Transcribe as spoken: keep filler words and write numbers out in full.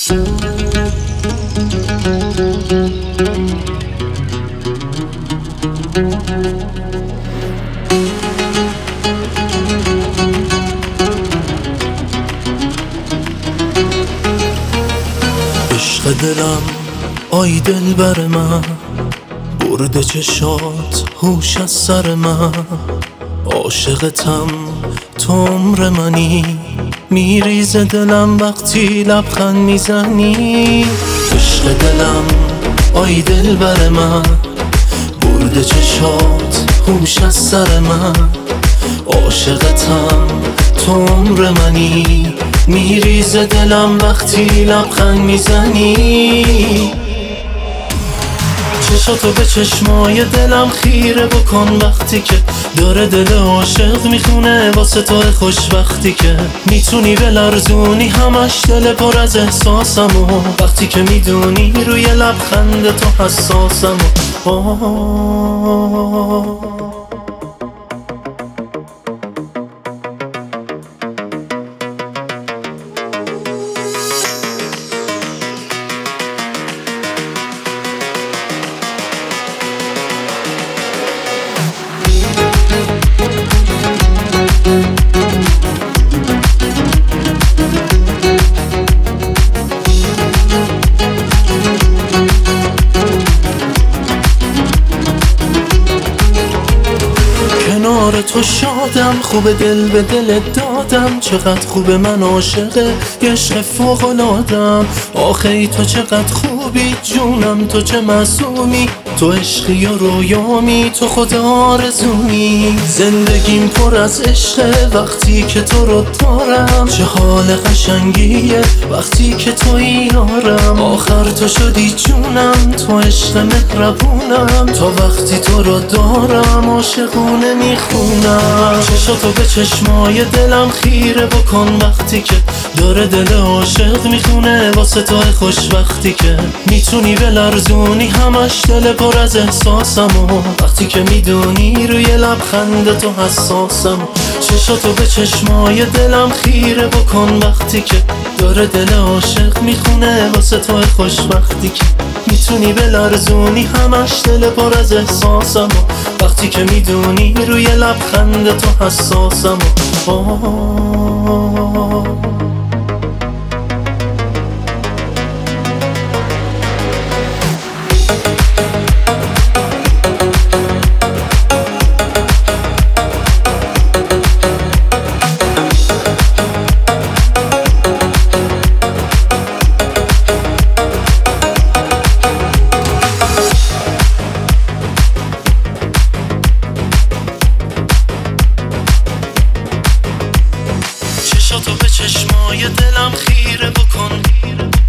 عشق دلم آی دل بر من، برده چشات هوش از سر من. عاشقتم تو عمر منی، میریزه دلم وقتی لبخند میزنی. عشق دلم آی دل بر من، برده چشات هوش از سر من. عاشقتم تو عمر منی، میریزه دلم وقتی لبخند میزنی. چشاتو به چشمای دلم خیره بکن وقتی که داره دل عاشق میخونه واسه تو خوشبختی که میتونی بلرزونی همش دل پر از احساسمو وقتی که میدونی روی لبخند تو حساسمو. کنار تو شادم، خوب دل به دل دادم. چقدر خوب من عاشقه عشق فوق‌العاده‌ام. آخه ای تو چقدر خوبی جونم، تو چه معصومی، تو عشقی و رویامی، تو خود آرزومی. زندگیم پر از عشقه وقتی که تو رو دارم. چه حال قشنگیه وقتی که تویی یارم. آخر تو شدی جونم، تو عشق مهربونم. تا وقتی تو رو دارم عاشقونه میخونم. چشاتو به چشمای دلم خیره بکن وقتی که داره دل عاشق میخونه واسه تو خوشبختی که میتونی بلرزونی همش دل پر از احساسمو وقتی که میدونی روی لبخند تو حساسمو. چشاتو به چشمای دلم خیره بکن وقتی که داره دل عاشق میخونه واسه تو خوشبختی که میتونی بلرزونی همش دل پر از احساسمو وقتی که میدونی روی لبخند تو حساسمو. چشاتو به چشمای دلم خیره بکن